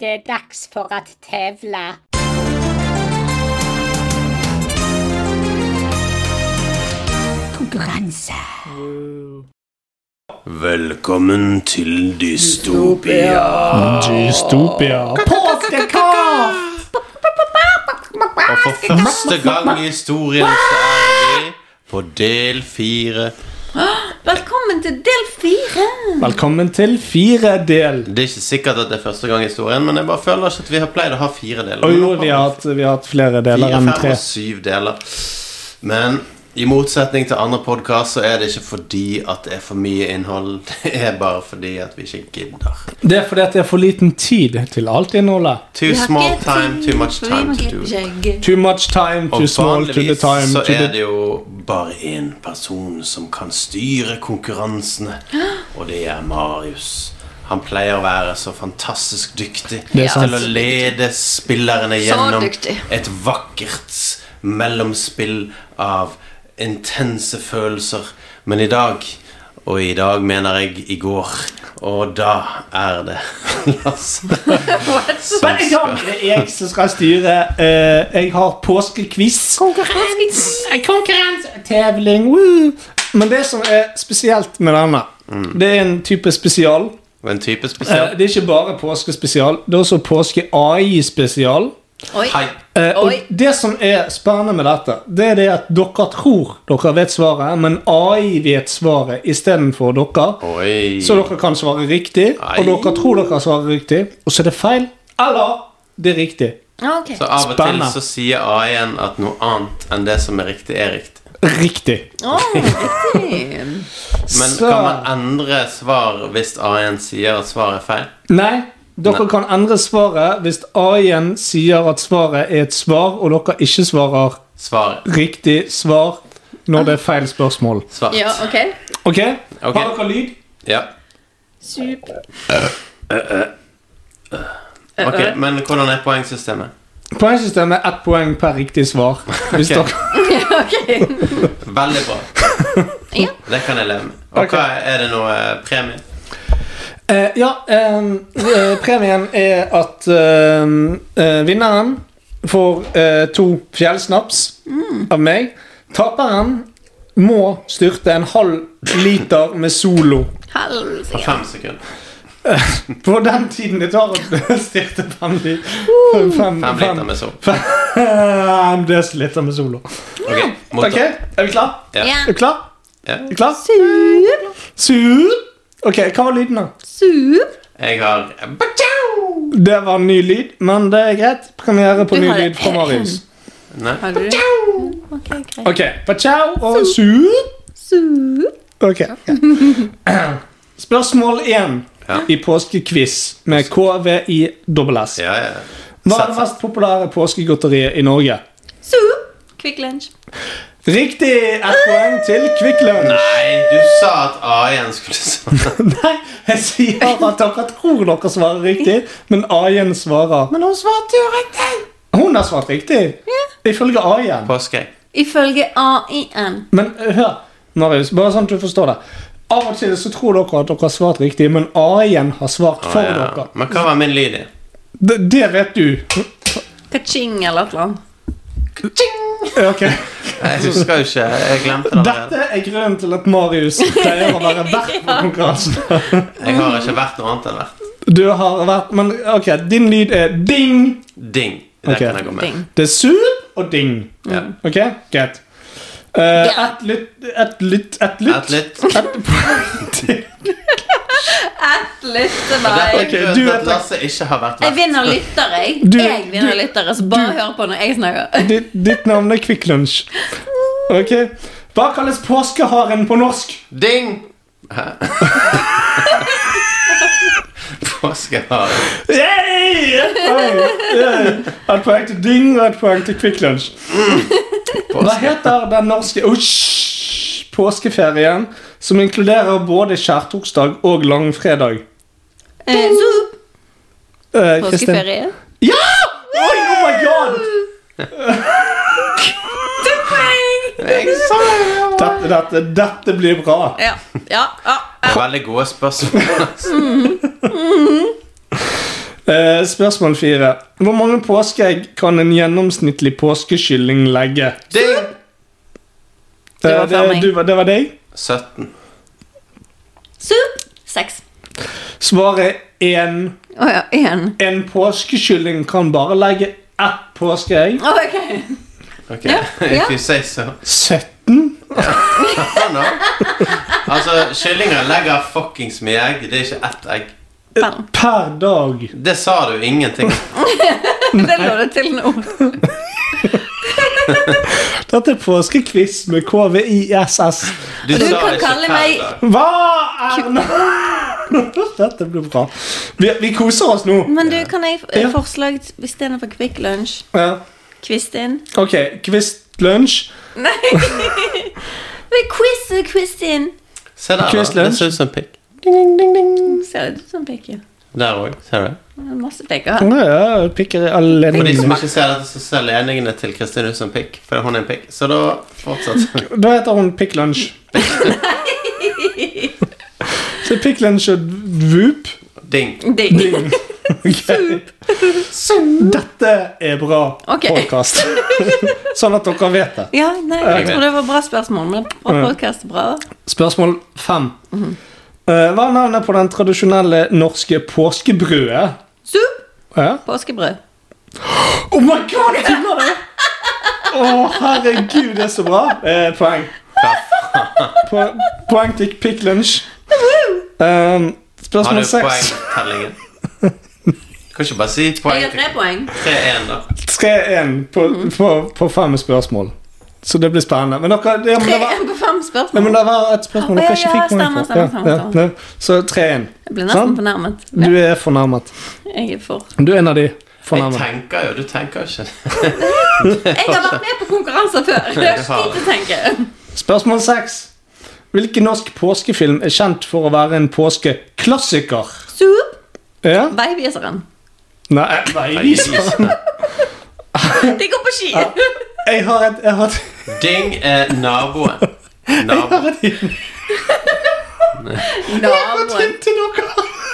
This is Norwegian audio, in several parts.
Det dags för att tävla. Konkurrense. Velkommen til Dystopia. Podcast! Og for første gang I historien så vi på del 4. Velkommen til del 4. Velkommen til 4 del. Det ikke sikkert at det første gang I historien, men jeg bare føler ikke at vi har pleid å ha 4 deler. Og jo, vi har hatt flere deler 4, enn 5 3. og 7 deler. Men I motsetning til andre podcast så det ikke fordi at det for mye innhold. Det bare fordi at vi ikke gidder. Det fordi at det for liten tid til alt innholdet. Too small time, too much time to do. Too much time, too small to the time. Og vanligvis så det jo bare en person som kan styre konkurransene. Og det Marius. Han pleier å være så fantastisk dyktig til å lede spillerne gjennom et vakkert mellomspill av intense følelser. Men I dag, og I dag mener jeg I går, og da det Lasse Men I dag det jeg som skal styre. Jeg har påskekviss. Konkurranse. Tevling. Men det som spesielt med denne, det en type spesial. En type spesial? Det ikke bare påskespesial, det også påske-AI-spesial. Hei. Og det som spennende med dette, det det at dere tror dere vet svaret, men AI vet svaret I stedet for dere. Så dere kan svare riktig, og dere tror dere svarer riktig, og så det feil, eller det riktig. Okay. Så av og til så sier AI-en at noe annet enn det som riktig riktig. Riktig. Riktig. Men kan man endre svar hvis AI-en sier at svaret feil? Nei. Dere kan endre svaret hvis AI-en sier at svaret et svar, og dere ikke svarer riktig svar når det feil spørsmål. Svart. Ja, ok. Har dere lyd? Ja. Super. Ok, men hvordan poengsystemet? Poengsystemet 1 poeng per riktig svar. Hvis Okay. Veldig bra. Ja. Det kan jeg leve med. Og hva det noe premie? Premien at vinneren får 2 fjellsnaps av meg. Taperen må styrte en halv liter med Solo På 5 sekunder. På den tiden det tar å styrte 5 liter med Solo. 5 desiliter med Solo. Ok, vi klar? Ja. Vi klar? Sup. Sup. Ok, hva var lyden da? Sup. Jeg har Det var ny lyd, men det greit. Premiere på ny lyd fra Marius. Nei. Har du det? Ok, greit. Ok, Pachau og sup. Sup. Ok. Spørsmål 1 I påskekviss med KVISS. Hva det mest populære påskegodteriet I Norge? Sup. Quick Lunch. Riktig, 1 poeng til Quick Lunch. Nei, du sa at AI-en skulle svare. Nei, jeg sier at dere tror dere svarer riktig, men AI-en svarer. Men hun svarte jo riktig. Hun har svart riktig, ifølge AI-en. Påske. Ifølge AI-en. Men hør, Marius, bare sånn at du forstår det. Av og til så tror dere at dere har svart riktig, men AI-en har svart for dere. Men hva var min lyd I? Det vet du. Kaching eller et eller annet. Ok. Jeg husker jo ikke, jeg glemte det. Dette grunnen til at Marius pleier å være vert på konkurransen. Jeg har ikke vært noe annet enn vert. Du har vært, men ok, din lyd ding. Ding, det kan jeg gå med. Det sup og ding. Ok, greit. Et lytt. Et lytt til meg. Det grunnen at Lasse ikke har vært vert. Jeg vinner lyttere, jeg vinner lyttere, så bare hør på når jeg snakker. Ditt navn Quick Lunch. Ok. Hva kalles påskeharen på norsk? Ding! Påskeharen. Et poeng til ding og et poeng til Quick Lunch. Hva heter den norske påskeferien som inkluderer både skjærtorsdag og langfredag? Sup. Påskeferie. Ja! Oi, oh my god! Dette blir bra. Ja. Veldig gode spørsmål. Spørsmål 4. Hvor mange påskeegg kan en gjennomsnittlig påskekylling legge? Det var deg? 17. 6. Svaret 1. Åja, 1. En påskekylling kan bare legge 1 påskeegg. Ok, if you say so. 17? No. Altså, kyllinger legger fuckings mye egg. Det er ikke 1 egg per dag. Det sa du ingenting. Det lå det til nå. Dette er påskekviss med KVISS. Du kan kalle meg Hva er det? Dette blir bra. Vi koser oss nå. Men du, kan jeg forslag i stedet for Quick Lunch? Ja. Kvist inn. Ok, quiz-lunsj. Nei. Quiz inn. Se der da, det ser ut som pikk. Ding, ding, ding. Ser det ut som pikk, ja. Der også, ser du? Masse pikker. Ja, pikker alle. For de som ikke ser dette, så ser ledningene til Kristin ut som pikk. For hun er en pikk, så da fortsatt. Da heter hun Pikk Lunsj. Så Pikk Lunsj og Vup. Ding. Okay. Dette er bra podcast. Sånn at dere vet det. Ja, nei, jeg tror det var bra spørsmål. Men podcast er bra. Spørsmål 5. Hva er navnet på den tradisjonelle norske påskebrødet? Sup. Ja. Påskebrød. Oh my god, tuller du? Herregud, det er så bra. Poeng. Poeng til Pikk Lunsj. Spørsmål 6. Har du poengtellingen? Kan ikke bare si poeng. Jeg har 3 poeng. 3-1 da. 3-1 på 5 spørsmål. Så det blir spennende. Men dere, 3-1 på 5 spørsmål. Men det var et spørsmål dere ikke fikk poeng for. Stemmer. Så 3-1. Jeg ble nesten fornærmet. Du er fornærmet. Jeg er for. Du er en av de fornærmet. Jeg tenker jo, du tenker ikke. Jeg har vært med på konkurranser før. Jeg har ikke tid til å tenke. Spørsmål 6. Hvilken norsk påskefilm er kjent for å være en påskeklassiker? Sup. Ja? Veiviseren. Nei, Veiviseren. De går på ski. Jeg har et Ding er naboen. Naboen. Til dere.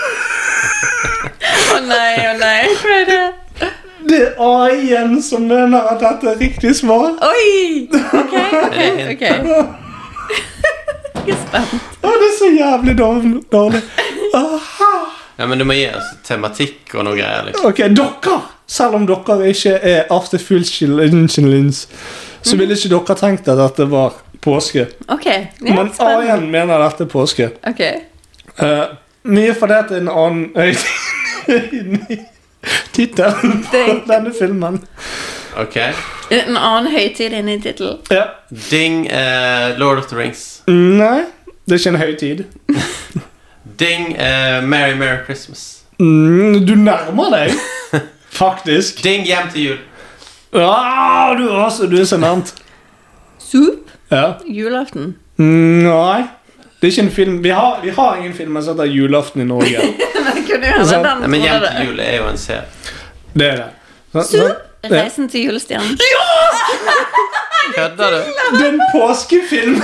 Å nei, hva er det? Det er AI-en som mener at dette er riktig svar. Oi, ok. Jeg er spent. Det er så jævlig dårlig. Ja, men du må gi oss tematikk og noe greier liksom. Ok, dere, selv om dere ikke er artificial intelligence, så ville ikke dere tenkt at dette var påske. Ok, men AI-en mener dette er påske. Ok. Mye for det til en annen titel på denne filmen. Ok. En annen høytid inne i titelen. Ja. Ding Lord of the Rings. Nei, det er ikke en høytid. Ding Merry Merry Christmas. Du nærmer deg. Faktisk. Ding Hjem til jul. Ja, du er så nærmt. Sup? Ja. Julaften? Nei. Det er ikke en film. Vi har ingen film som heter Julaften i Norge. Men Hjem til jul er jo en serie. Det er det. Sup? Reisen til julestjernen. Ja! Kødder du? Det er en påskefilm.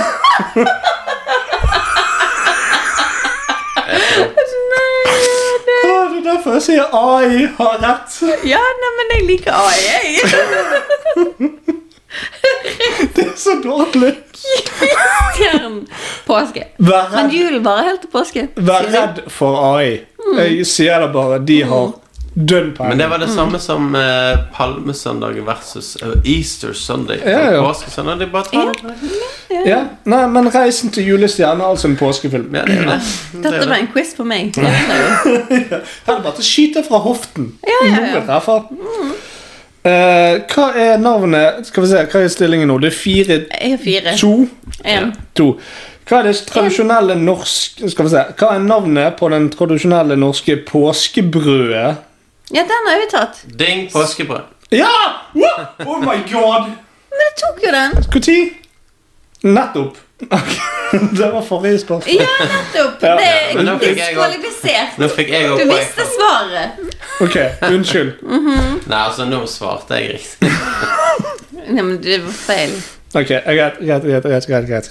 Det er derfor jeg sier AI har rett. Ja, nei, men jeg liker AI. Det er så dårlig. Stjern. Påske. Men julen bare helt til påske. Vær redd for AI. Jeg sier det bare. De har dønn på. Men det var det samme som Palmesøndag versus Easter Sunday. Påskesøndag, det er bare tar. Ja, nei, men Reisen til julestjernen er altså en påskefilm. Ja, det er det. Dette var en quiz på meg. Det er bare til å skyte fra hoften. Ja. Hva er navnet? Skal vi se, hva er stillingen nå? Det er 4-2. Hva er det tradisjonelle norske? Skal vi se, hva er navnet på den tradisjonelle norske påskebrødet? Ja, den har vi tatt. Ding påskebrød. Ja! Oh my god! Men jeg tok jo den. Hvor tid? Nettopp. Det var forrige spørsmål. Ja, nettopp. Det er diskvalifisert. Nå fikk jeg Du visste svaret. Ok, unnskyld. Nei, altså nå svarte jeg riktig. Nei, men det var feil. Ok, greit.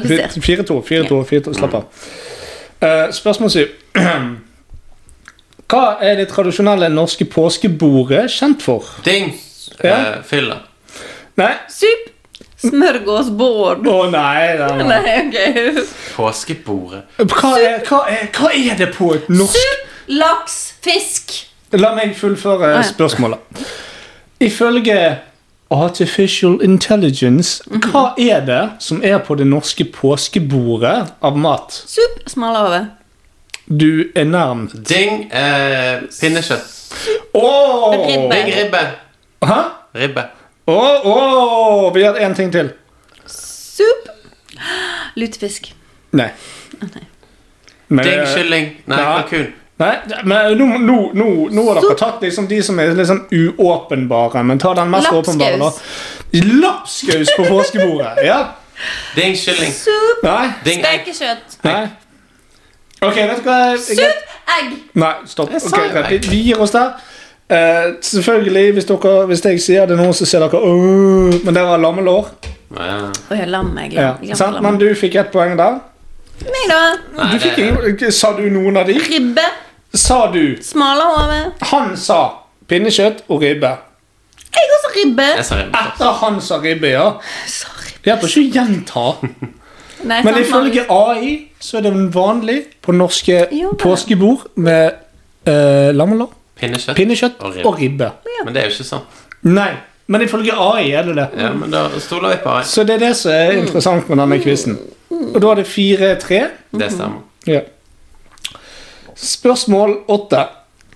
4-2, slapp av. Spørsmål 7. Hva er det tradisjonelle norske påskebordet kjent for? Ding! Fylla. Nei. Sup! Smørgåsbord. Nei, ok. Påskebordet. Hva er det på et norsk? Sup, laks, fisk. La meg fullføre spørsmålet. Ifølge Artificial Intelligence, hva er det som er på det norske påskebordet av mat? Sup, smalahove. Du er nærmt. Ding, pinnekjøtt. Ribbe. Hæ? Ribbe. Vi har en ting til. Sup. Lutefisk. Nei. Ding, kylling. Nei, kalkun. Nei, men nå har dere tatt liksom de som er litt sånn uåpenbare, men ta den mest åpenbare da. Lapskaus på påskebordet, ja. Ding, kylling. Sup. Nei. Spekekjøtt. Nei. Ok, vet du hva? Sup, egg. Nei, stopp. Ok, vi gir oss der. Selvfølgelig, hvis jeg sier det nå, så ser dere men det var lammelår. Lammeegg. Men du fikk et poeng der. Meg da. Du fikk sa du noen av de? Ribbe. Sa du? Smalahove. Han sa pinnekjøtt og ribbe. Jeg også ribbe. Etter han sa ribbe, ja. Det hjelper ikke å gjenta. Nei, men ifølge AI så er det vanlig på norske påskebord med lammelår, pinnekjøtt og ribbe. Men det er jo ikke sant. Nei, men ifølge AI er det det. Ja, men da stoler vi på AI. Så det er det som er interessant med denne quizen. Og da er det 4-3. Det stemmer. Ja. Spørsmål 8.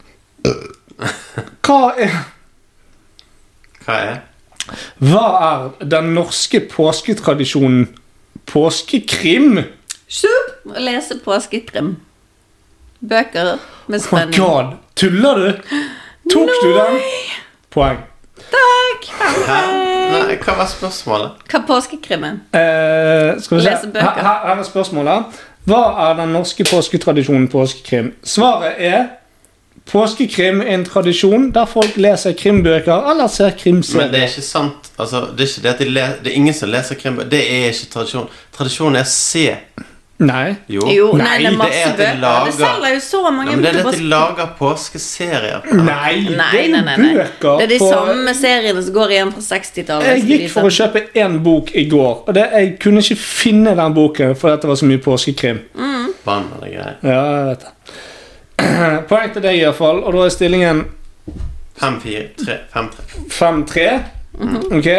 Hva er den norske påsketradisjonen påskekrim? Sup! Å lese påskekrim. Bøker med spenning. Oh my god, tuller du? Tok du den? Poeng. Takk. Nei, hva var spørsmålet? Hva påskekrimmen? Skal vi se. Lese bøker. Her er spørsmålet. Hva er den norske påsketradisjonen påskekrim? Svaret er påskekrim er en tradisjon der folk leser krimbøker eller ser krimserier. Men det er ikke sant. Altså, det er ikke det at det er ingen som leser krimbøker. Det er ikke tradisjon. Tradisjonen er å se. Nei. Jo, nei, det er masse bøker. Det selger jo så mange men det er det at de lager påskeserier. Nei, det er bøker. Det er de samme seriene som går igjen fra 60-tallet. Jeg gikk for å kjøpe en bok i går, og jeg kunne ikke finne den boken fordi det var så mye påskekrim. Spennende greier. Ja, jeg vet det. Poeng til deg i hvert fall. Og da er stillingen 5-4-3 5-3. Ok.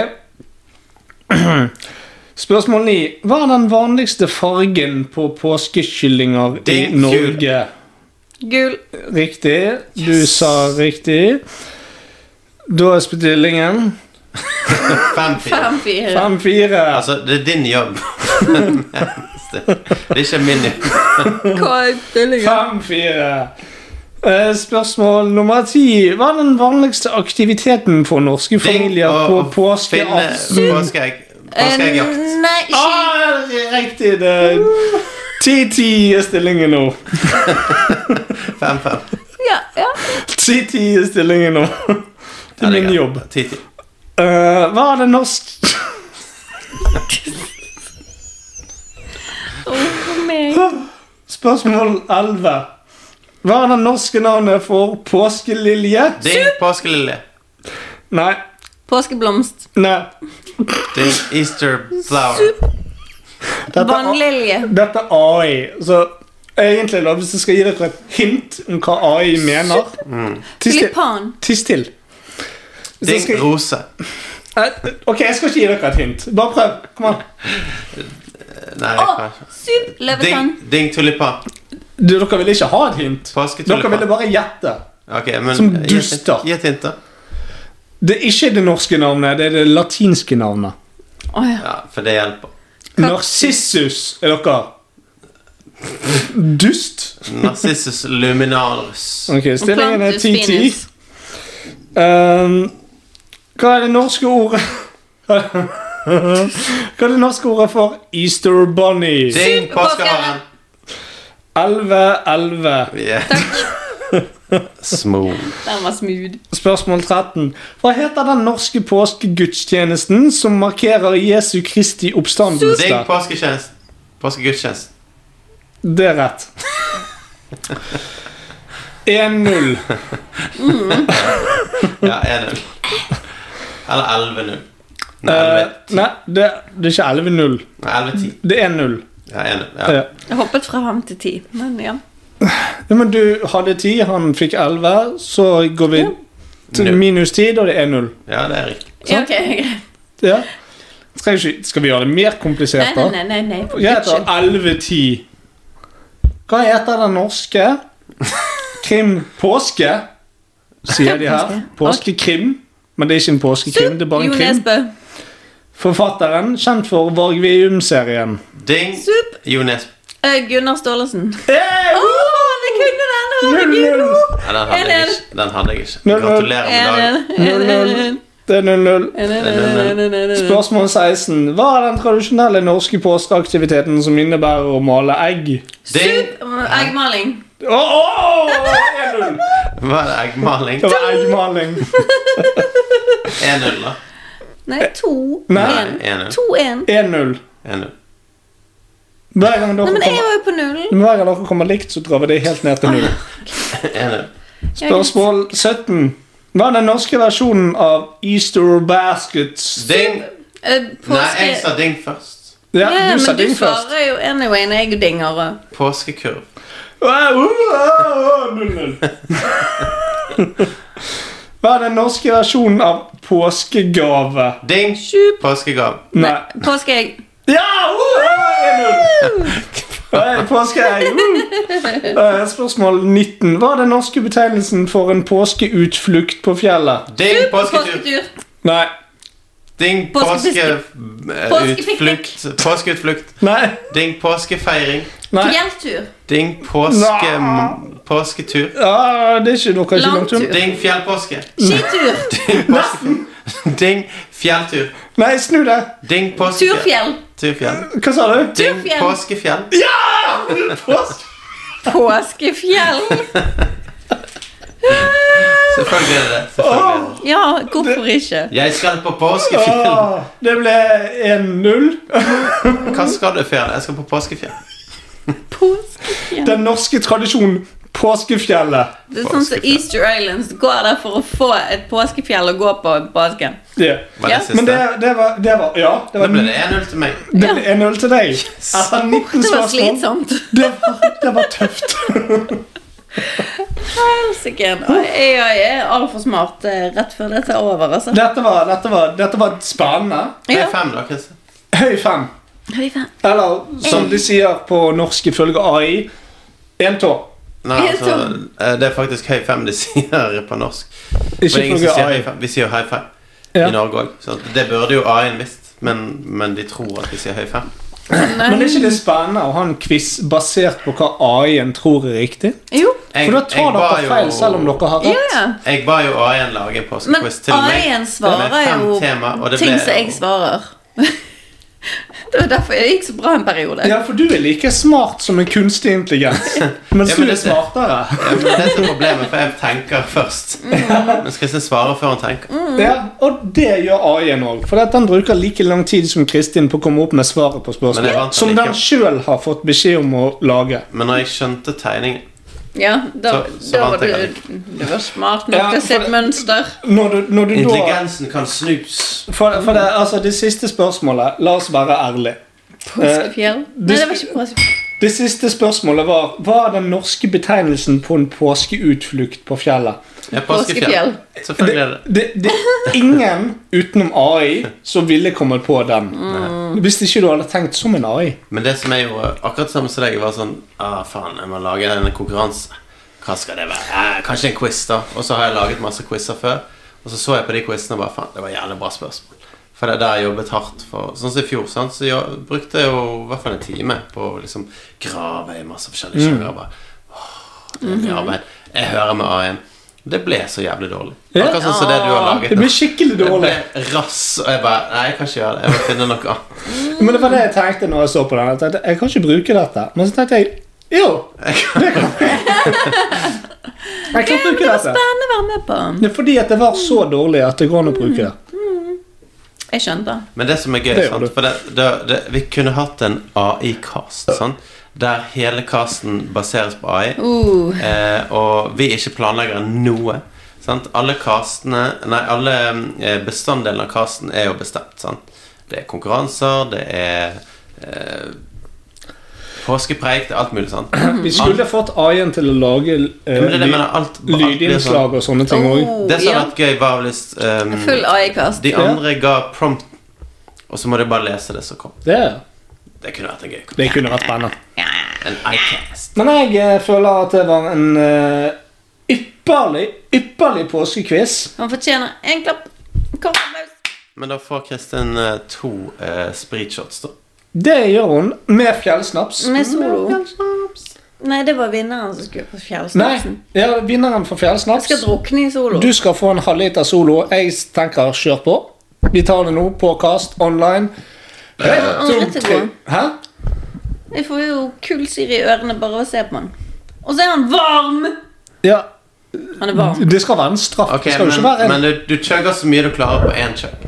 Spørsmål 9. Hva er den vanligste fargen på påskekyllinger i Norge? Gul. Riktig. Du sa riktig. Da er stillingen 5-4. 5-4. Altså, det er din jobb. Det er ikke min jobb. Hva er stillingen? 5-4. Spørsmål nummer 10. Hva er den vanligste aktiviteten for norske familier på påskeaften? Påskeegg. Påskeeggjakt. Nei, ikke riktig. Det er 10-10 er stillingen nå. 5-5. Ja. 10-10 er stillingen nå. Det er min jobb. 10-10. Hva er det norsk? Spørsmål 11. Hva er det norske navnet for påskelilje? Det er påskelilje. Nei. Påskeblomst. Nei. Det er Easter flower. Vannlilje. Dette er AI. Så egentlig da, hvis jeg skal gi dere et hint om hva AI mener. Tulipan. Tiss til. Det er rose. Ok, jeg skal ikke gi dere et hint. Bare prøv. Kom an. Nei, sup, løvetann. Ding tulipan. Dere ville ikke ha et hint. Dere ville bare gjette. Okay, men som duster. Gi et hint da. Det er ikke det norske navnet, det er det latinske navnet. Ja, for det hjelper. Narcissus er dere. Dust. Narcissus luminaris. Ok, stillingen er 10-10. Hva er det norske ordet? Hva er det norske ordet for Easter Bunny? Ding, påskeharen. 11-11. Takk. Smooth. Den var smooth. Spørsmål 13. Hva heter den norske påskegudstjenesten som markerer Jesu Kristi oppstandelse? Ding, påskegudstjenest. Det er rett. 1-0. Ja, 1-0. Eller 11-0. Nei, det er ikke 11-0. Nei, 11-10. Det er 1-0. Ja, 1-0. Ja. Jeg hoppet fra 5 til 10, men ja. Ja, men du hadde 10, han fikk 11, så går vi til minus 10, og det er 1-0. Ja, det er riktig. Ja, ok, greit. Ja. Skal vi gjøre det mer komplisert da? Nei. Jeg heter 11-10. Hva heter den norske krim påske? Sier de her. Påskekrim. Men det er ikke en påskekrim, det er bare en krim. Forfatteren, kjent for Varg Veum-serien. Ding! Jo Nesbø. Gunnar Staalesen. Hey! Jeg kunne den! Ja, den hadde jeg ikke. Gratulerer med dagen. 0-0. Det er 0-0. Spørsmål 16. Hva er den tradisjonelle norske påskeaktiviteten som innebærer å male egg? Eggmaling. 1-0. Hva er det? Eggmaling? Det var eggmaling. 1-0 da. Nei, 2-1. 1-0. 1-0. 1-0. Hver gang Nei, men jeg var jo på 0. dere kommer likt, så drar vi det helt ned til 0. 1-0. Spørsmål 17. Hva er den norske versjonen av Easter Baskets? Ding! Nei, jeg sa ding først. Ja, du sa ding først. Men du svarer jo anyway når jeg dinger. Påskekurv. 0-0. Hva er den norske versjonen av påskegave? Ding! Påskegave. Nei, påskeegg. Ja! 1-0. Påskeegg. Spørsmål 19. Hva er den norske betegnelsen for en påskeutflukt på fjellet? Ding! Påsketur. Nei. Ding! Påskeutflukt. Påskeutflukt. Nei. Ding! Påskefeiring. Fjelltur. Ding! Påsketur. Ja, det er ikke noe ikke langt om. Ding! Fjellpåske. Skitur. Ding! Fjelltur. Nei, snu det. Ding! Påskefjell. Turfjell. Hva sa du? Ding! Påskefjell. Ja! Påskefjell. Selvfølgelig er det det. Ja, hvorfor ikke? Jeg skal på påskefjell. Det ble 1-0. Hva skal du fjell? Jeg skal på påskefjell. Påskefjell. Den norske tradisjonen påskefjellet. Det er sånn som Easter Islands. Du går der for å få et påskefjell å gå på påsken. Yeah. Var det siste? Men det var ja, Da ble det 1-0 til meg. Det ble 1-0 til deg. Altså 19 Det var spørsmål. slitsomt. Det var tøft. Helsike. Jeg er alt for smart rett før dette er over, altså. Dette var spennende. Det er 5 da, Kristian. Høy 5. Eller som de sier på norsk ifølge AI, 1 tå. Nei, altså, det er faktisk høy 5 de sier på norsk. Ikke ifølge AI. Vi sier high 5 i Norge også. Så det burde jo AI-en visst, men de tror at vi sier høy 5. Men er ikke det spennende å ha en quiz basert på hva AI-en tror er riktig? Jo. For da tar dere feil selv om dere har rett. Ja. Jeg ba jo AI-en lage en påskequiz til meg. Men AI-en svarer jo ting som jeg svarer. Det var derfor jeg gikk så bra en periode. Ja, for du er like smart som en kunstig intelligens. Mens du er smartere. Ja, men det er så problemet, for jeg tenker først. Mens Kristin svarer før han tenker. Ja, og det gjør AI-en også. For den bruker like lang tid som Kristin på å komme opp med svaret på spørsmål. Som den selv har fått beskjed om å lage. Men når jeg skjønte tegningen, ja, da var du var smart nok til sitt mønster. Når intelligensen kan snus. For det, altså, det siste spørsmålet, la oss være ærlig. Påskefjell? Nei, det var ikke påskefjell. Det siste spørsmålet var: hva er den norske betegnelsen på en påskeutflukt på fjellet? Ja, påskefjell. Selvfølgelig er det. Det er ingen utenom AI som ville kommet på den. Hvis ikke du hadde tenkt som en AI. Men det som er jo akkurat samme som deg, var sånn: faen, jeg må lage en konkurranse. Hva skal det være? Kanskje en quiz da. Og så har jeg laget masse quizzer før. Og så jeg på de quizene og bare, faen, det var jævlig bra spørsmål. For det er der jeg jobbet hardt for. Sånn som i fjor, sant? Så jeg brukte jo i hvert fall en time på å liksom grave i masse forskjellige sjanger. Det er mye arbeid. Jeg hører med AI-en. Det ble så jævlig dårlig. Akkurat sånn som det du har laget. Det ble skikkelig dårlig. Det ble rass, og jeg bare, nei, jeg kan ikke gjøre det. Jeg må finne noe annet. Men det var det jeg tenkte når jeg så på den. Jeg tenkte, jeg kan ikke bruke dette. Men så tenkte jeg, jo, det kan jeg. Jeg kan bruke dette. Det var spennende å være med på. Det er fordi at det var så dårlig at det går an å bruke det. Jeg skjønte. Men det som er gøy, sant? For vi kunne hatt en AI-cast, sant? der hele casten baseres på AI, og vi ikke planlegger noe. Sant? Alle bestanddelene av casten jo bestemt. Sant? Det konkurranser, det påskepreik, det alt mulig. Sant? Vi skulle fått AI-en til å lage lydinnslag og sånne ting også. Det som hadde vært gøy var hvis full AI-cast. De andre ga prompt, og så må de bare lese det som kom. Det kunne vært en gøy. Det kunne vært spennende. En iCast. Men jeg føler at det var en ypperlig påskekviss. Han fortjener en klapp. Men da får Kristin 2 spritshots da. Det gjør hun med fjellsnaps. Med solo. Nei, det var vinneren som skulle på fjellsnapsen. Nei, vinneren for fjellsnaps. Jeg skal drukne i solo. Du skal få en halvliter solo. Jeg tenker kjør på. Vi tar det nå på cast online. Hæ? Jeg får jo kullsyre i ørene bare å se på han. Og så han varm. Ja. Han varm. Det skal være en straff. Ok, men du chugger så mye du klarer på en chug.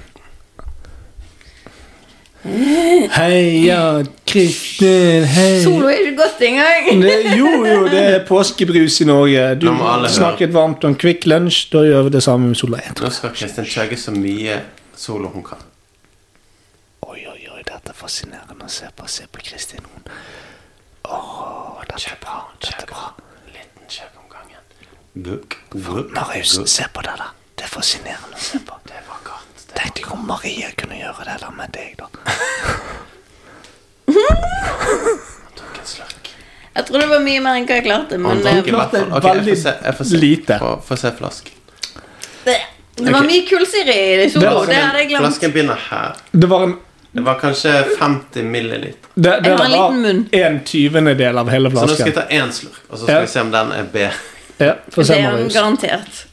Heia Kristin, hei. Solo ikke godt engang. Jo, det påskebrus i Norge. Du snakket varmt om Quick Lunch. Da gjør vi det samme med Solo. Nå skal Kristin chugge så mye solo hun kan. Oi, dette fascinerende å se på Kristin. Dette bra. Liten chug om gangen. Marius, se på det da. Det fascinerende å se på. Det var godt. Tenkte jeg om Maria kunne gjøre det der med deg da. Han tok en slurk. Jeg tror det var mye mer enn hva jeg klarte. Men han tok i hvert fall. Ok, jeg får se lite. Få se flask. Det var mye kullsyre i solo. Det hadde jeg glemt. Flasken begynner her. Det var kanskje 50 milliliter. Det var en 20-del av hele flasken. Så nå skal jeg ta en slurk, og så skal vi se om den B. Ja, få se, Marius. Det garantert.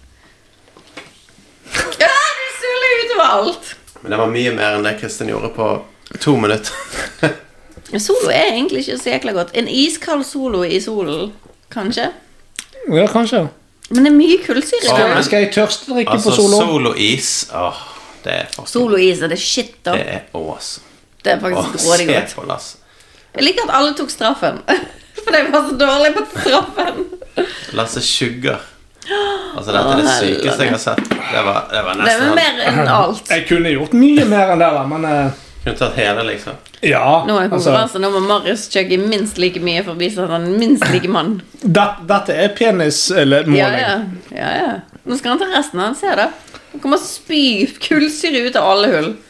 Ja, du suller utover alt. Men det var mye mer enn det Kristin gjorde på 2 minutter. Solo egentlig ikke så jækla godt. En iskald solo i solen, kanskje? Ja, kanskje. Men det mye kullsyre. Skal jeg tørstdrikke på solo? Altså, solo-is, det faktisk... Solo-is det shit da. Det awesome. Det faktisk grådig godt. Se på Lasse. Jeg liker at alle tok straffen. For det var så dårlig på straffen. Lasse skygger. Altså dette det sykeste jeg har sett. Det var nesten... Det var mer enn alt. Jeg kunne gjort mye mer enn det da, men... Kunne tatt hele liksom. Ja. Nå konkurranse, nå må Marius chugge minst like mye for å vise at han minst like mann. Dette penis-måling. Ja. Nå skal han ta resten, han ser det. Han kommer spy kullsyre ut av alle hull.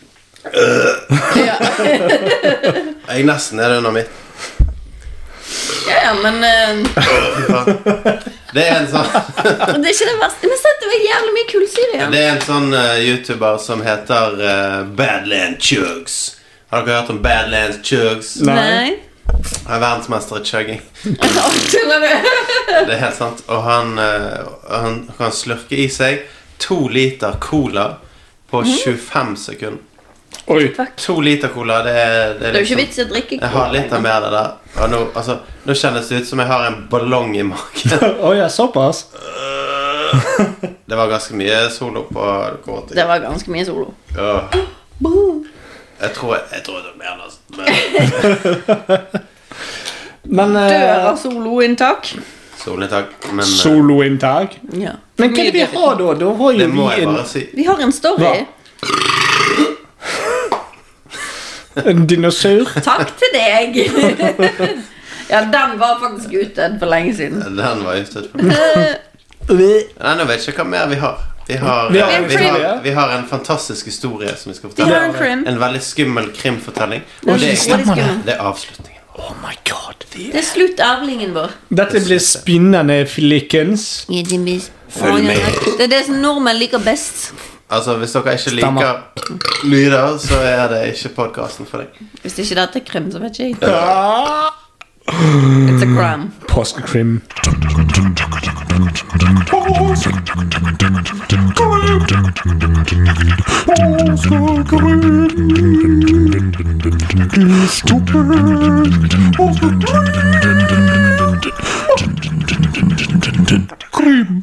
Jeg nesten det under mitt. Ja, men det en sånn det ikke det verste. Men sett, det var jævlig mye kullsyre igjen. Det en sånn YouTuber som heter Badland Chugs. Har dere hørt om Badlands Chugs? Nei. Han verdensmester i chugging. Det helt sant. Og han kan slurke i seg 2 liter cola på 25 sekunder. Oi. 2 liter cola, det er jo ikke vits å drikke cola. Jeg har litt mer det der. Og nå kjennes det ut som jeg har en ballong i magen. Oi, såpass. Det var ganske mye solo på kort. Det var ganske mye solo. Jeg tror det var mer men dør av soloinntak. Soloinntak? Ja. Men hva er det vi har da? Da har det må jeg bare si. Vi har en story. En dinosaur. Takk til deg. Ja, den var faktisk ute for lenge siden. Den var ute Nei, nå vet jeg ikke hva mer vi har. Vi har en fantastisk historie som vi skal fortelle. En veldig skummel krimfortelling. Og det er avslutningen. Oh my god. Det er sluttarvlingen vår. Dette blir spinnende flikkens. Følg med. Det er det som nordmenn liker best. Altså, hvis dere ikke liker lyder, så er det ikke podcasten for deg. Hvis ikke dette er krim, så vet ikke jeg. It's a crime. Påskekrim. Krim.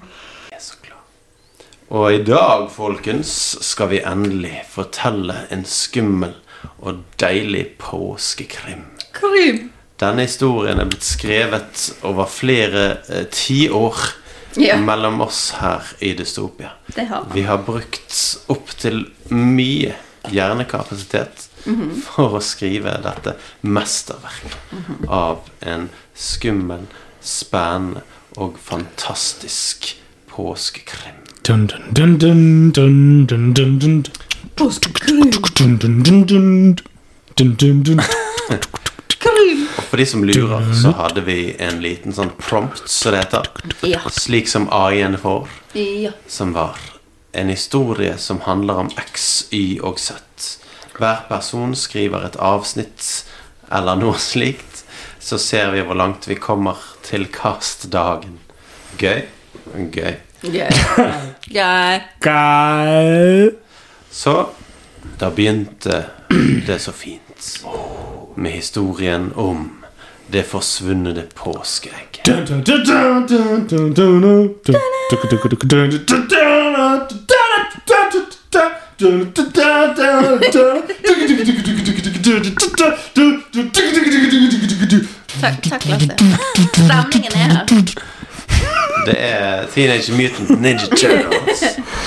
Og i dag, folkens, skal vi endelig fortelle en skummel og deilig påskekrim. Krim. Denne historien blitt skrevet over flere 10 år mellom oss her i Dystopia. Det har vi har brukt opp til mye hjernekapasitet for å skrive dette mesterverk av en skummel, spennende og fantastisk påskekrim. Dun dun dun dun dun dun dun dun. Påskekrim. Dun dun dun dun dun dun dun. Og for de som lurer, så hadde vi en liten sånn prompt, så det heter, slik som AI-en får, som var en historie som handler om X, Y og Z. Hver person skriver et avsnitt eller noe slikt, så ser vi hvor langt vi kommer til castdagen. Gøy? Gøy. Så da begynte det så fint med historien om det forsvunne påskeegget. Takk, Lasse. Stemningen her. Det Teenage Mutant Ninja Turtles.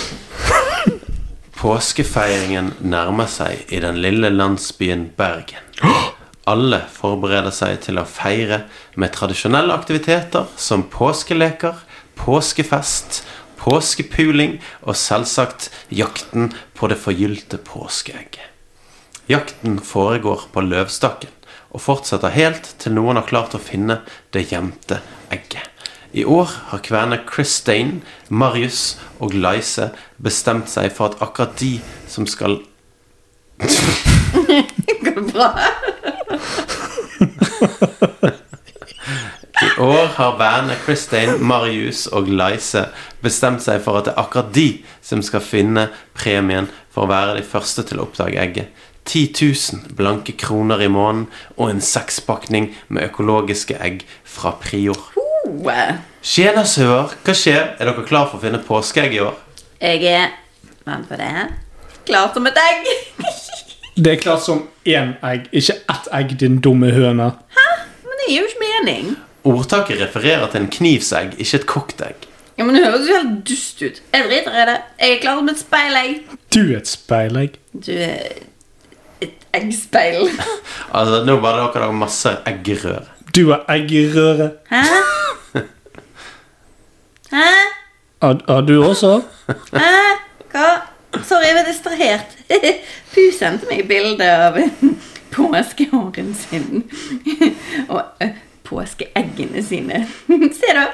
Påskefeiringen nærmer seg i den lille landsbyen Bergen. Alle forbereder seg til å feire med tradisjonelle aktiviteter som påskeleker, påskefest, påskepuling og selvsagt jakten på det forgylte påskeegget. Jakten foregår på løvstakken og fortsetter helt til noen har klart å finne det gjemte egget. I år har kverne Christine, Marius og Leise bestemt seg for at akkurat de som skal... Går det bra? I år har vennene Christine, Marius og Leise bestemt seg for at det er akkurat de som skal finne premien for å være de første til å oppdage egget. 10 000 blanke kroner i måneden og en 6-pakning med økologiske egg fra Prior. Tjenersøer, hva skjer? Er dere klar for å finne påskeegg i år? Jeg vent på det. Klart som et egg. Det er klart som 1 egg, ikke 1 egg, din dumme høne. Hæ? Men det gir jo ikke mening. Ordtaket refererer til en knivsegg, ikke et kokt egg. Ja, men det høres jo helt dust ut. Jeg driter i det. Jeg er klar som et speilegg. Du er et speilegg. Du er et eggspeil. Altså, nå bare dere masse eggerøre. Du er eggerøre. Hæ? Hæ? Er du også? Hæ? Hva? Sorry, jeg var distrahert. Pu sendte meg bilde av påskehåren sin og påskeeggene sine. Se da.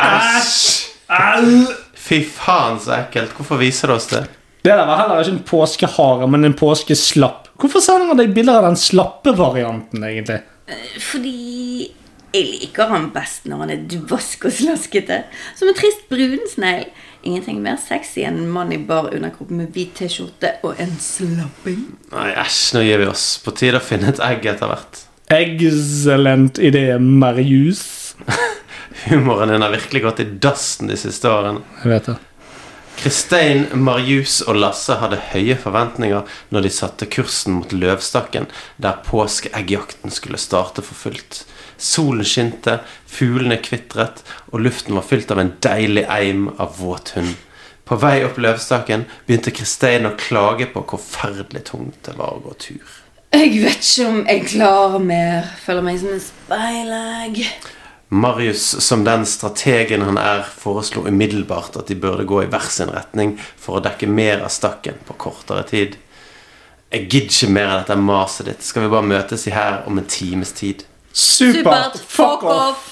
Æsj! Fy faen så ekkelt. Hvorfor viser du oss det? Det der var heller ikke en påskehare, men en påskeslapp. Hvorfor sender han deg bilder av den slappe varianten, egentlig? Fordi jeg liker han best når han er dvask og slaskete. Som en trist brunsnegl. Ingenting mer sexy enn en mann i bar underkropp med hvit t-skjorte og en slapping. Nei, æsj, nå gir vi oss. På tide å finne et egg etter hvert. Excellent idé, Marius. Humoren din har virkelig gått i dassen de siste årene. Jeg vet det. Christine, Marius og Lasse hadde høye forventninger når de satte kursen mot løvstakken, der påskeeggjakten skulle starte for fullt. Solen skinte, fuglene kvitret, og luften var fylt av en deilig eim av våt hund. På vei opp løvstakken begynte Christine å klage på hvor ferdelig tungt det var å gå tur. Jeg vet ikke om jeg klarer mer. Føler meg som en speilegg. Marius, som den strategen han er, foreslo umiddelbart at de burde gå i hver sin retning for å dekke mer av stakken på kortere tid. Jeg gidder ikke mer av dette maset ditt. Skal vi bare møtes i her om en times tid? Supert, fuck off!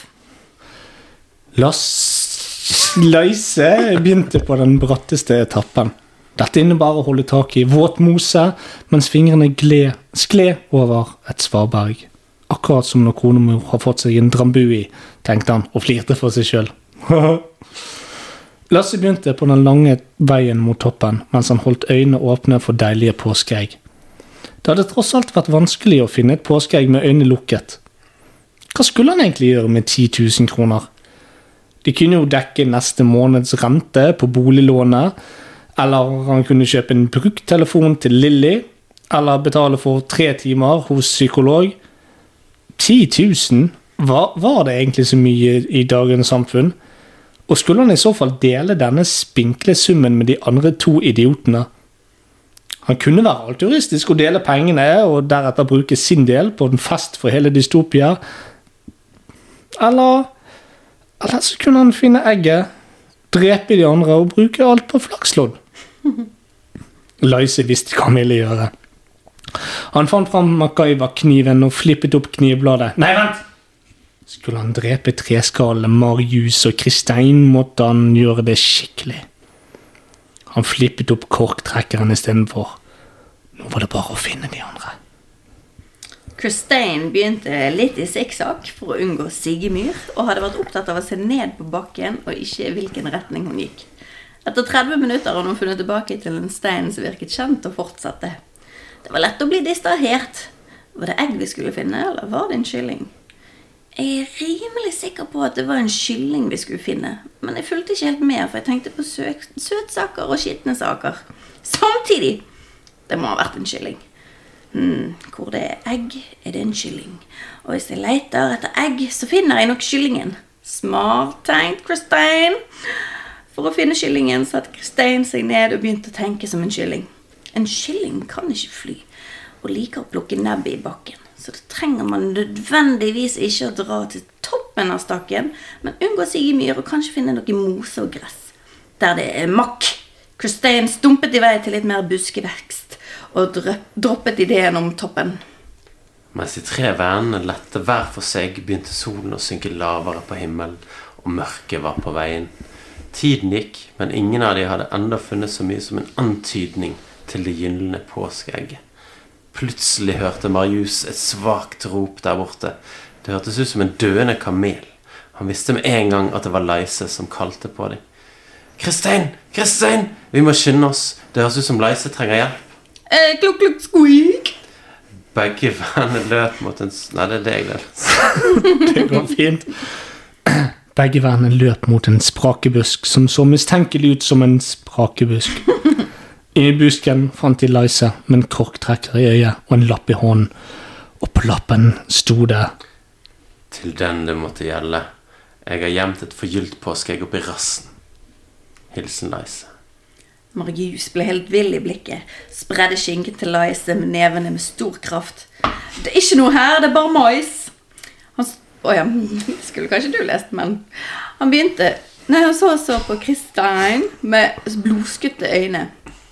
Leise begynte på den bratteste etappen. Dette innebar å holde tak i våt mose, mens fingrene skled over et svaberg. Akkurat som når konemor har fått seg en drambui, tenkte han og flirte for seg selv. Lasse begynte på den lange veien mot toppen, mens han holdt øynene åpne for deilige påskeegg. Det hadde tross alt vært vanskelig å finne et påskeegg med øynene lukket. Hva skulle han egentlig gjøre med 10 000 kroner? De kunne jo dekke neste måneds rente på boliglånet, eller han kunne kjøpe en brukt telefon til Lilly, eller betale for 3 timer hos psykolog. 10 000? Var det egentlig så mye i dagens samfunn? Og skulle han i så fall dele denne spinkle summen med de andre 2 idiotene? Han kunne være altruistisk og dele pengene, og deretter bruke sin del på en fest for hele dystopia. Eller så kunne han finne egget, drepe de andre og bruke alt på flakslodd. Lyse visste hva han ville gjøre. Han fant frem MacGyver-kniven og flippet opp knivbladet. Nei, vent! Skulle han drepe treskallene Marius og Kristein, måtte han gjøre det skikkelig. Han flippet opp korktrekkeren i stedet for. Nå var det bare å finne de andre. Kristein begynte litt i sikksakk for å unngå Sigemyr, og hadde vært opptatt av å se ned på bakken og ikke i hvilken retning hun gikk. Etter 30 minutter hadde hun funnet tilbake til en stein som virket kjent og fortsatte. Det var lett å bli distrahert. Var det egg vi skulle finne, eller var det en kylling? Jeg rimelig sikker på at det var en kylling vi skulle finne, men jeg fulgte ikke helt med, for jeg tenkte på søtsaker og skittne saker. Samtidig! Det må ha vært en kylling. Hvor det egg, det en kylling. Og hvis jeg leter etter egg, så finner jeg nok kyllingen. Smart tenkt, Kristein! For å finne kyllingen satte Kristein seg ned og begynte å tenke som en kylling. En kylling kan ikke fly, og liker å plukke nebbet i bakken. Så det trenger man nødvendigvis ikke å dra til toppen av stakken, men unngå Sigemyr og kanskje finne noe mose og gress. Der det makk. Kristein stumpet i vei til litt mer buskevekst og droppet ideen om toppen. Mens de 3 vennene lette hver for seg, begynte solen å synke lavere på himmelen, og mørket var på veien. Tiden gikk, men ingen av de hadde enda funnet så mye som en antydning til det gyllene påskeegget. Plutselig hørte Marius et svagt rop der borte. Det hørtes ut som en døende kamel. Han visste med en gang at det var Lyse som kalte på dem. Kristein! Kristein! Vi må skynde oss. Det høres ut som Lyse trenger hjelp. Klukk, klukk, squeak! Begge vennene løp mot en... Nei, det er det jeg løp. Det går fint. Begge vennene løp mot en sprakebusk som så mistenkelig ut som en sprakebusk. I busken fant de Lyse med en korktrekker i øyet og en lapp i hånden. Og på lappen sto det: Til den det måtte gjelde. Jeg har gjemt et forgylt påskeegg opp i rassen. Hilsen Lyse. Marius ble helt vill i blikket, spredde skinken til Lyse med nevene med stor kraft. Det er ikke noe her, det er bare mais. Det skulle kanskje du lest, men han begynte. Nei, han så på Kristein med blodskutte øyne.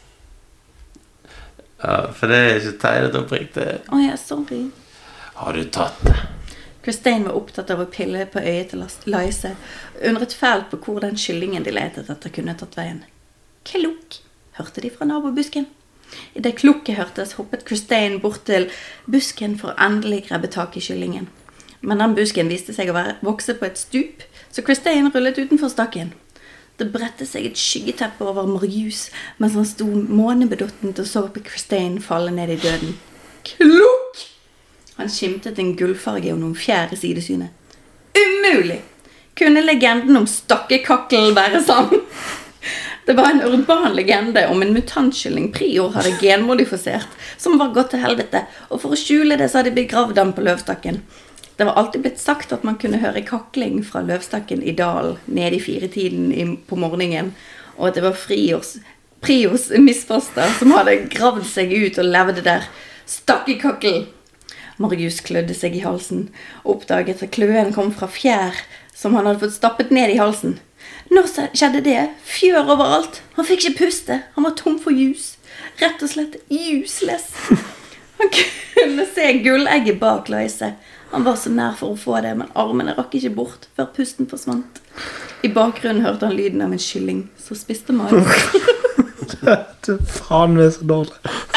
Ja, for det er ikke tegnet oppriktig. Sorry. Har du tatt det? Kristein var opptatt av å pille på øyet til Lyse, undret fælt på hvor den kyllingen de letet etter kunne tatt veien. Klukk, hørte de fra nabobusken. I det klukket hørtes, hoppet Kristein bort til busken for å endelig grabbe tak i kyllingen. Men den busken viste seg å vokse på et stup, så Kristein rullet utenfor stakken. Det brettet seg et skyggeteppe over Marius, mens han sto månebedottent og så på Kristein falle ned i døden. Klukk! Han skimtet en gullfarge og noen fjær i sidesynet. Umulig! Kunne legenden om stakkekakkel være sann? Det var en urban legende om en mutantkylling Prior hadde genmodifisert, som var gått til helvete, og for å skjule det så hadde de begravd ham på løvstakken. Det var alltid blitt sagt at man kunne høre kakling fra løvstakken i dalen nede i 4-tiden på morgenen, og at det var Priors misfoster som hadde gravd seg ut og levde der. Stakkekakkel! Marius klødde seg i halsen, og oppdaget at kløen kom fra fjær som han hadde fått stappet ned i halsen. Når skjedde det? Fjør overalt. Han fikk ikke puste. Han var tom for jus. Rett og slett useless. Han kunne se gullegget bak Lyse. Han var så nær for å få det, men armene rakk ikke bort før pusten forsvant. I bakgrunnen hørte han lyden av en kylling som spiste mais. Det faen meg så dårlig.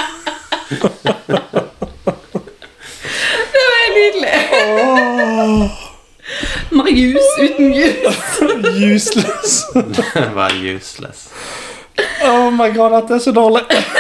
Det var nydelig. Marius uten jus. Useless. Det var useless. Oh my god, dette er så dårlig.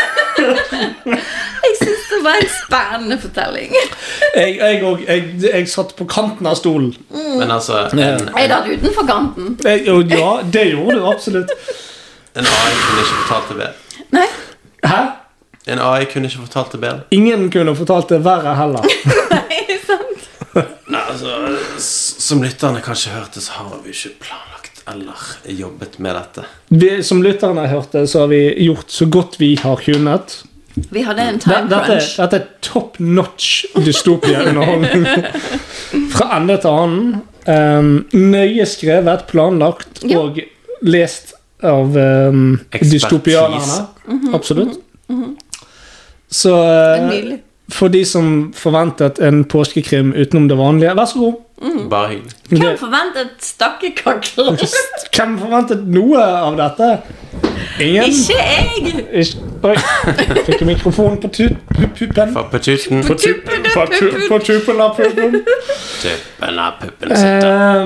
Jeg synes det var en spennende fortelling. Jeg satt på kanten av stolen. Men altså Jeg datt utenfor kanten. Ja, det gjorde du absolutt. En AI kunne ikke fortalt det bedre. Nei. Hæ? En AI kunne ikke fortalt det bedre. Ingen kunne fortalt det verre heller. Nei, sant. Nei, altså, som lytterne kanskje hørte, så har vi ikke planlagt eller jobbet med dette. Som lytterne har hørt det, så har vi gjort så godt vi har kunnet. Vi hadde en time crunch. Dette top notch dystopia-underholdning. Fra ende til annen. Nøye skrevet, planlagt og lest av dystopianerne. Absolutt. Så for de som forventet en påskekrim utenom det vanlige, vær så god. Bare hyggelig. Hvem forventet stakkekakkel? Hvem forventet noe av dette? Ingen? Ikke jeg! Oi, fikk jeg mikrofonen på puppen? På tutten. På tuppen av puppen. Tuppen av puppen sitter.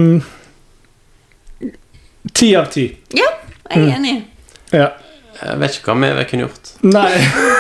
10 av 10. Ja, jeg er enig. Ja. Jeg vet ikke hva mer vi kunne gjort. Nei.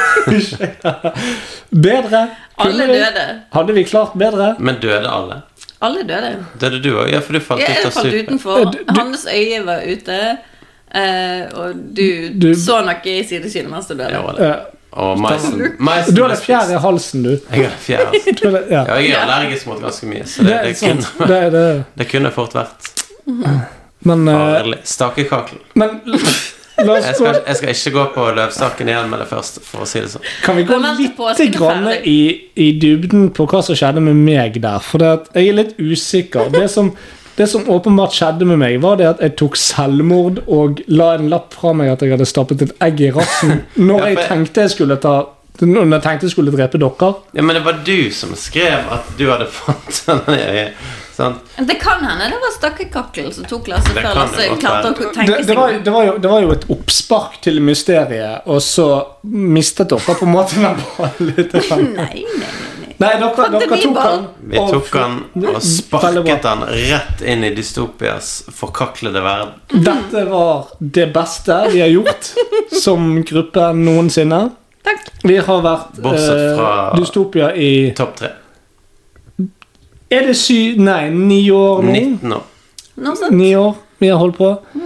Bedre. Alle døde. Hadde vi klart bedre? Men døde alle? Alle døde. Døde du også? Ja, for du falt ut av Jeg falt utenfor. Hans øye var ute. Og du så noe i sidesynet mens du døde. Ja, det. Og Meisen du hadde fjær i halsen, du. Jeg hadde fjær i halsen. Ja, jeg er allergisk mot ganske mye, så det kunne fort vært. Men stakekakelen. Men jeg skal ikke gå på løvstaken igjen med det første, for å si det sånn. Kan vi gå litt grann i dybden på hva som skjedde med meg der? For jeg er litt usikker. Det som åpenbart skjedde med meg, var det at jeg tok selvmord og la en lapp fra meg at jeg hadde stappet et egg i rassen når jeg tenkte jeg skulle drepe dere. Ja, men det var du som skrev at du hadde fått den i sant? Det kan hende det var stakkekakkel som tok Lasse før Lasse klarte å tenke seg det var jo et oppspark til mysteriet, og så mistet dere på en måte den ballen litt. Nei, dere tok han. Vi tok han og sparket han rett inn i dystopias forkaklede verden. Dette var det beste vi har gjort som gruppe noensinne. Takk. Vi har vært bortsett fra dystopia i topp 3. Er det 9 år nå? 19 år. 9 år vi har holdt på.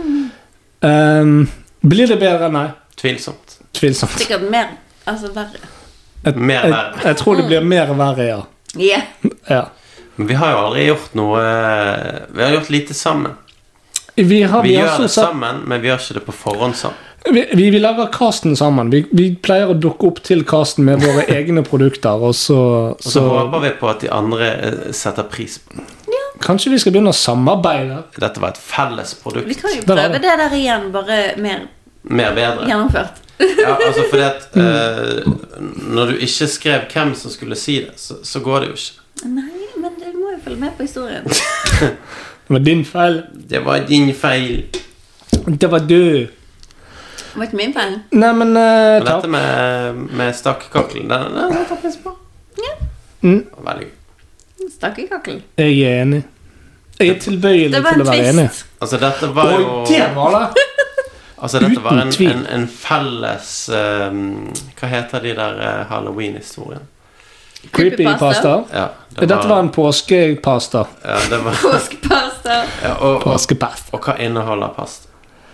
Blir det bedre? Nei. Tvilsomt. Sikkert mer, altså verre. Mer verre. Jeg tror det blir mer verre, ja. Ja. Men vi har jo aldri gjort noe. Vi har gjort lite sammen. Vi gjør det sammen, men vi gjør ikke det på forhånd sammen. Vi lager casten sammen. Vi pleier å dukke opp til casten med våre egne produkter, og så håper vi på at de andre setter pris på det. Ja. Kanskje vi skal begynne å samarbeide. Dette var et felles produkt. Vi kan jo prøve det der igjen, bare mer bedre gjennomført. Ja, altså fordi at når du ikke skrev hvem som skulle si det, så går det jo ikke. Nei, men du må jo følge med på historien. Det var din feil. Det var din feil. Det var du. Det var ikke min feil. Nei, men dette med stakkekakkelen, den tar pris på. Ja. Veldig gøy. Stakkekakkel. Jeg er enig. Jeg er tilbøyelig til å være enig. Altså, dette var jo det var det. Altså, dette var en felles hva heter de der Halloween-historien? Creepypasta. Ja, dette var en påskepasta. Ja, det var påskepasta. Ja, påskepasta. Og hva inneholder pasta?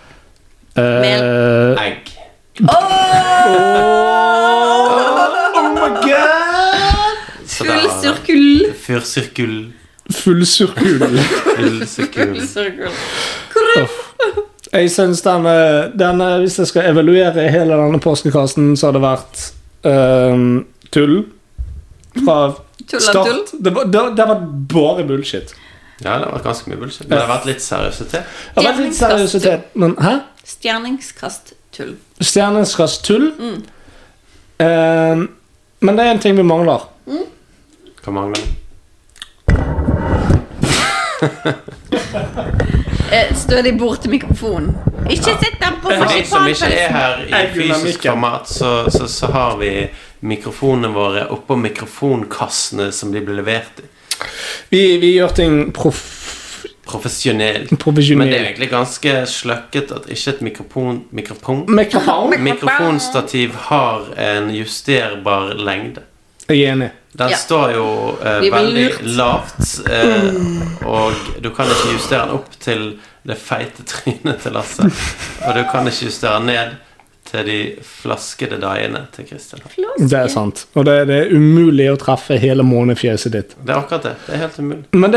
Egg. Oh my god! Full sirkul. Jeg synes denne, hvis jeg skal evaluere hele denne påskekasten, så har det vært tull fra start. Det var bare bullshit. Ja, det har vært ganske mye bullshit. Men det har vært litt seriøsitet. Men, hæ? Stjerningskast tull. Men det er en ting vi mangler. Hva mangler vi? Stødig bort til mikrofonen. Ikke sitt der på For de som ikke er her i fysisk format, så har vi mikrofonene våre oppå mikrofonkassene som de blir levert i. Vi gjør ting profesjonelt. Men det er egentlig ganske sløkket at ikke et mikrofonstativ har en justerbar lengde. Jeg er enig. Den står jo veldig lavt, og du kan ikke justere den opp til det feite trynet til Lasse, og du kan ikke justere den ned til de flaskede dagene til Kristian. Det sant. Og det er umulig å treffe hele månefjeset ditt. Det er akkurat det. Det er helt umulig. Men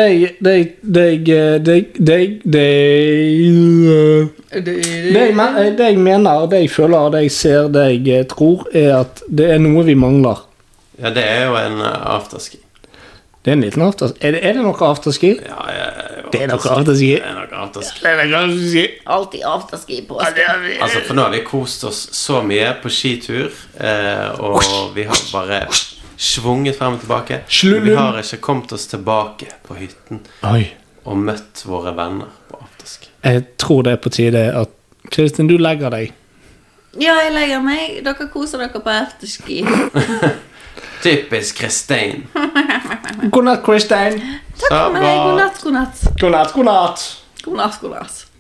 det jeg mener, det jeg føler, det jeg ser, det jeg tror, er at det er noe vi mangler. Ja, det er jo en afterski. Det er en liten afterski. Er det noe afterski? Ja, det er noe afterski. Det er noe afterski. Alltid afterski på oss. Altså, for nå har vi kost oss så mye på skitur, og vi har bare svunget frem og tilbake. Vi har ikke kommet oss tilbake på hytten og møtt våre venner på afterski. Jeg tror det er på tide at Kristin, du legger deg. Ja, jeg legger meg. Dere koser dere på afterski. Typisk Kristin. God natt, Kristin. Takk for meg. God natt. God natt. God natt.